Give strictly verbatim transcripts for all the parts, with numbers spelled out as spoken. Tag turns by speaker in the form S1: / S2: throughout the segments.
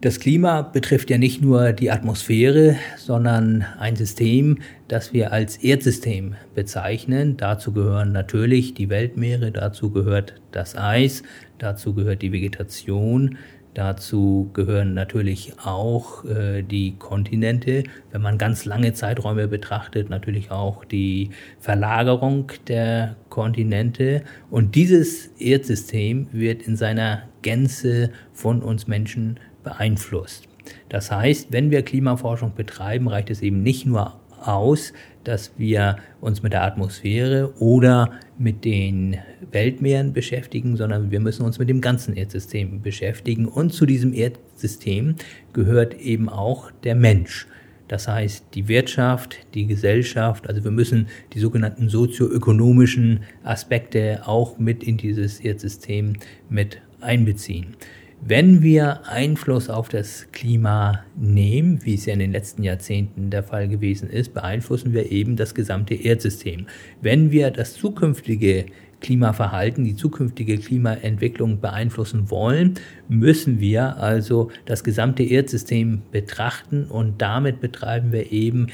S1: Das Klima betrifft ja nicht nur die Atmosphäre, sondern ein System, das wir als Erdsystem bezeichnen. Dazu gehören natürlich die Weltmeere, dazu gehört das Eis, dazu gehört die Vegetation, dazu gehören natürlich auch äh, die Kontinente. Wenn man ganz lange Zeiträume betrachtet, natürlich auch die Verlagerung der Kontinente. Und dieses Erdsystem wird in seiner Gänze von uns Menschen beeinflusst. Das heißt, wenn wir Klimaforschung betreiben, reicht es eben nicht nur aus, dass wir uns mit der Atmosphäre oder mit den Weltmeeren beschäftigen, sondern wir müssen uns mit dem ganzen Erdsystem beschäftigen. Und zu diesem Erdsystem gehört eben auch der Mensch. Das heißt, die Wirtschaft, die Gesellschaft, also wir müssen die sogenannten sozioökonomischen Aspekte auch mit in dieses Erdsystem mit einbeziehen. Wenn wir Einfluss auf das Klima nehmen, wie es ja in den letzten Jahrzehnten der Fall gewesen ist, beeinflussen wir eben das gesamte Erdsystem. Wenn wir das zukünftige Klimaverhalten, die zukünftige Klimaentwicklung beeinflussen wollen, müssen wir also das gesamte Erdsystem betrachten und damit betreiben wir eben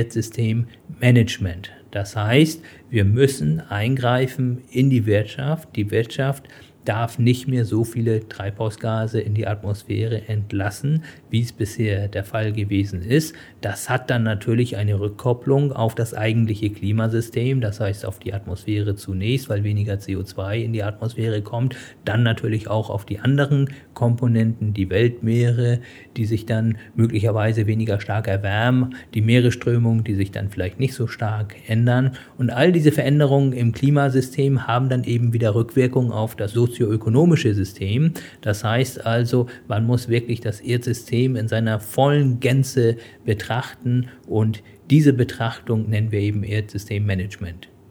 S1: Erdsystemmanagement. Das heißt, wir müssen eingreifen in die Wirtschaft. Die Wirtschaft darf nicht mehr so viele Treibhausgase in die Atmosphäre entlassen, wie es bisher der Fall gewesen ist. Das hat dann natürlich eine Rückkopplung auf das eigentliche Klimasystem, das heißt auf die Atmosphäre zunächst, weil weniger C O zwei in die Atmosphäre kommt, dann natürlich auch auf die anderen Komponenten, die Weltmeere, die sich dann möglicherweise weniger stark erwärmen, die Meeresströmungen, die sich dann vielleicht nicht so stark ändern. Und all diese Veränderungen im Klimasystem haben dann eben wieder Rückwirkungen auf das sozioökonomische System. Das heißt also, man muss wirklich das Erdsystem in seiner vollen Gänze betrachten und diese Betrachtung nennen wir eben Erdsystemmanagement.